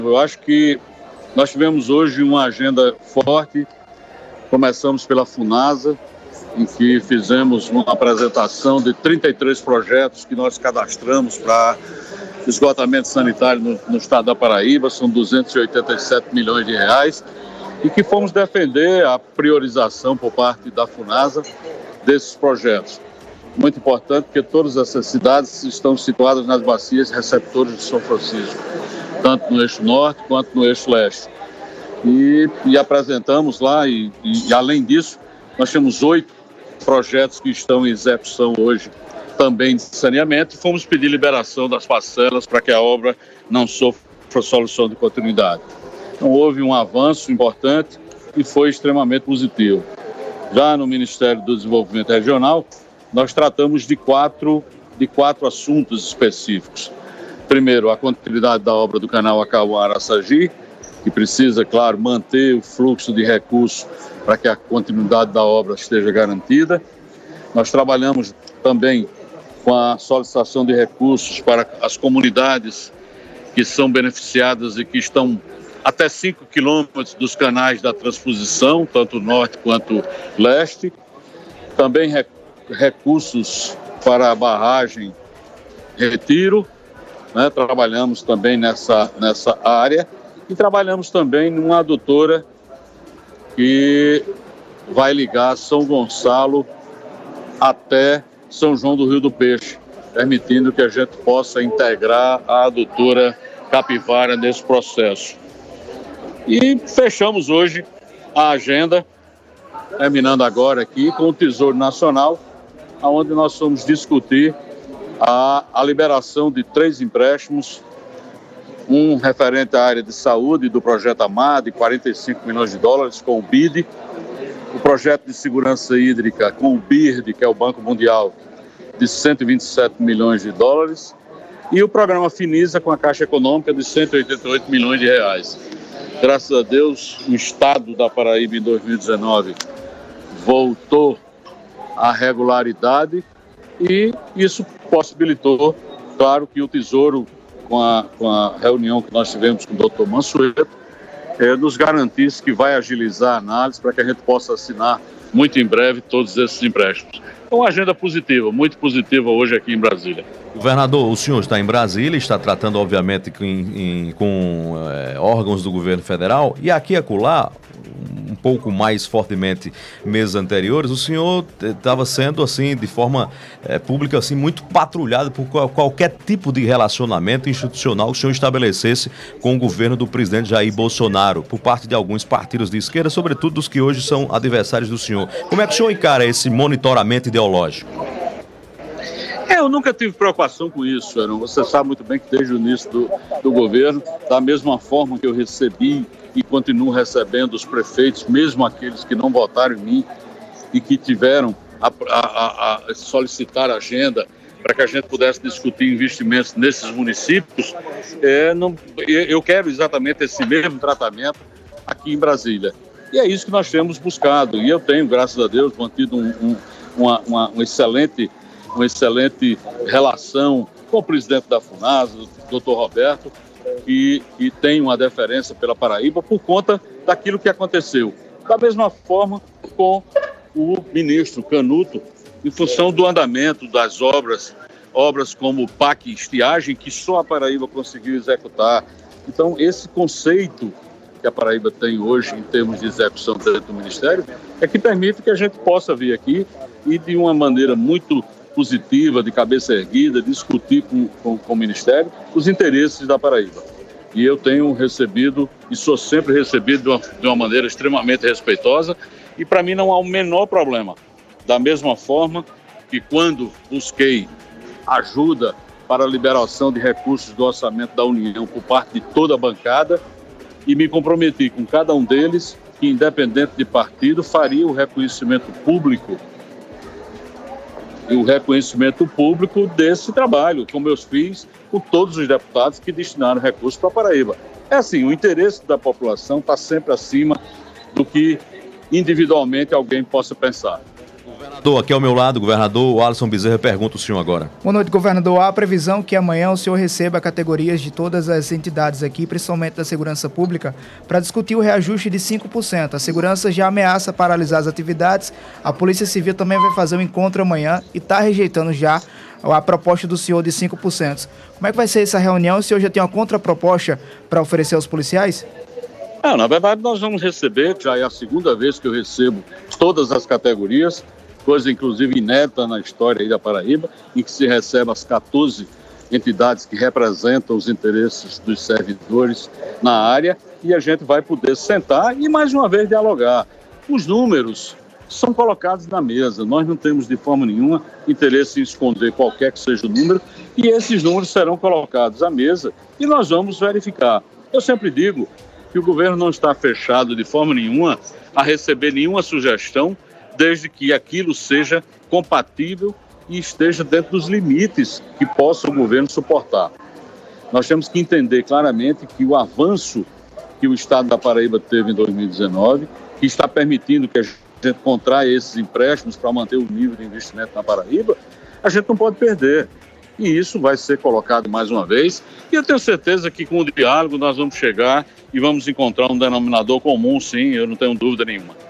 Eu acho que nós tivemos hoje uma agenda forte. Começamos pela FUNASA, em que fizemos uma apresentação de 33 projetos que nós cadastramos para esgotamento sanitário no estado da Paraíba, são 287 milhões de reais, e que fomos defender a priorização por parte da FUNASA desses projetos. Muito importante, porque todas essas cidades estão situadas nas bacias receptoras de São Francisco, tanto no eixo norte quanto no eixo leste. E apresentamos lá, e além disso, nós temos 8 projetos que estão em execução hoje, também de saneamento, e fomos pedir liberação das parcelas para que a obra não sofra solução de continuidade. Então houve um avanço importante e foi extremamente positivo. Já no Ministério do Desenvolvimento Regional, nós tratamos de quatro assuntos específicos. Primeiro, a continuidade da obra do canal Acauá-Araçagi, que precisa, claro, manter o fluxo de recursos para que a continuidade da obra esteja garantida. Nós trabalhamos também com a solicitação de recursos para as comunidades que são beneficiadas e que estão até 5 quilômetros dos canais da transposição, tanto norte quanto leste. Também recursos para a barragem Retiro, né? Trabalhamos também nessa área e trabalhamos também numa adutora que vai ligar São Gonçalo até São João do Rio do Peixe, permitindo que a gente possa integrar a adutora Capivara nesse processo. E fechamos hoje a agenda, terminando agora aqui com o Tesouro Nacional, onde nós vamos discutir a liberação de 3 empréstimos, um referente à área de saúde do projeto AMAR, de 45 milhões de dólares com o BID, o projeto de segurança hídrica com o BIRD, que é o Banco Mundial, de 127 milhões de dólares, e o programa Finisa com a Caixa Econômica de 188 milhões de reais. Graças a Deus, o estado da Paraíba em 2019 voltou à regularidade e isso possibilitou, claro, que o Tesouro, com a reunião que nós tivemos com o Dr. Mansueto, nos garantisse que vai agilizar a análise para que a gente possa assinar muito em breve todos esses empréstimos. Então, uma agenda positiva, muito positiva hoje aqui em Brasília. Governador, o senhor está em Brasília, está tratando, obviamente, com órgãos do governo federal, e aqui e acolá, um pouco mais fortemente meses anteriores, o senhor estava sendo, assim, de forma pública, assim, muito patrulhado por qualquer tipo de relacionamento institucional que o senhor estabelecesse com o governo do presidente Jair Bolsonaro, por parte de alguns partidos de esquerda, sobretudo dos que hoje são adversários do senhor. Como é que o senhor encara esse monitoramento ideológico? Eu nunca tive preocupação com isso, Aaron. Você sabe muito bem que desde o início do governo, da mesma forma que eu recebi e continuo recebendo os prefeitos, mesmo aqueles que não votaram em mim e que tiveram a solicitar agenda para que a gente pudesse discutir investimentos nesses municípios, eu quero exatamente esse mesmo tratamento aqui em Brasília. E é isso que nós temos buscado. E eu tenho, graças a Deus, mantido uma excelente relação com o presidente da FUNASA, o Dr. Roberto, que tem uma deferência pela Paraíba por conta daquilo que aconteceu. Da mesma forma com o ministro Canuto, em função do andamento das obras como o PAC Estiagem, que só a Paraíba conseguiu executar. Então, esse conceito que a Paraíba tem hoje em termos de execução dentro do Ministério é que permite que a gente possa vir aqui e, de uma maneira muito positiva, de cabeça erguida, discutir com o Ministério os interesses da Paraíba. E eu tenho recebido, e sou sempre recebido de uma maneira extremamente respeitosa, e para mim não há o menor problema. Da mesma forma que quando busquei ajuda para a liberação de recursos do orçamento da União por parte de toda a bancada, e me comprometi com cada um deles que, independente de partido, faria o reconhecimento público desse trabalho, como eu fiz com todos os deputados que destinaram recursos para a Paraíba. É assim, o interesse da população está sempre acima do que individualmente alguém possa pensar. Aqui ao meu lado, governador Alisson Bezerra, pergunta o senhor agora. Boa noite, governador. Há a previsão que amanhã o senhor receba categorias de todas as entidades aqui, principalmente da segurança pública, para discutir o reajuste de 5%. A segurança já ameaça paralisar as atividades, a Polícia Civil também vai fazer um encontro amanhã e está rejeitando já a proposta do senhor de 5%. Como é que vai ser essa reunião? O senhor já tem uma contraproposta para oferecer aos policiais? Na verdade, nós vamos receber, já é a segunda vez que eu recebo todas as categorias, coisa inclusive inédita na história aí da Paraíba, em que se recebe as 14 entidades que representam os interesses dos servidores na área, e a gente vai poder sentar e mais uma vez dialogar. Os números são colocados na mesa, nós não temos de forma nenhuma interesse em esconder qualquer que seja o número, e esses números serão colocados à mesa e nós vamos verificar. Eu sempre digo que o governo não está fechado de forma nenhuma a receber nenhuma sugestão, desde que aquilo seja compatível e esteja dentro dos limites que possa o governo suportar. Nós temos que entender claramente que o avanço que o Estado da Paraíba teve em 2019, que está permitindo que a gente contraia esses empréstimos para manter o nível de investimento na Paraíba, a gente não pode perder. E isso vai ser colocado mais uma vez. E eu tenho certeza que com o diálogo nós vamos chegar e vamos encontrar um denominador comum, sim, eu não tenho dúvida nenhuma.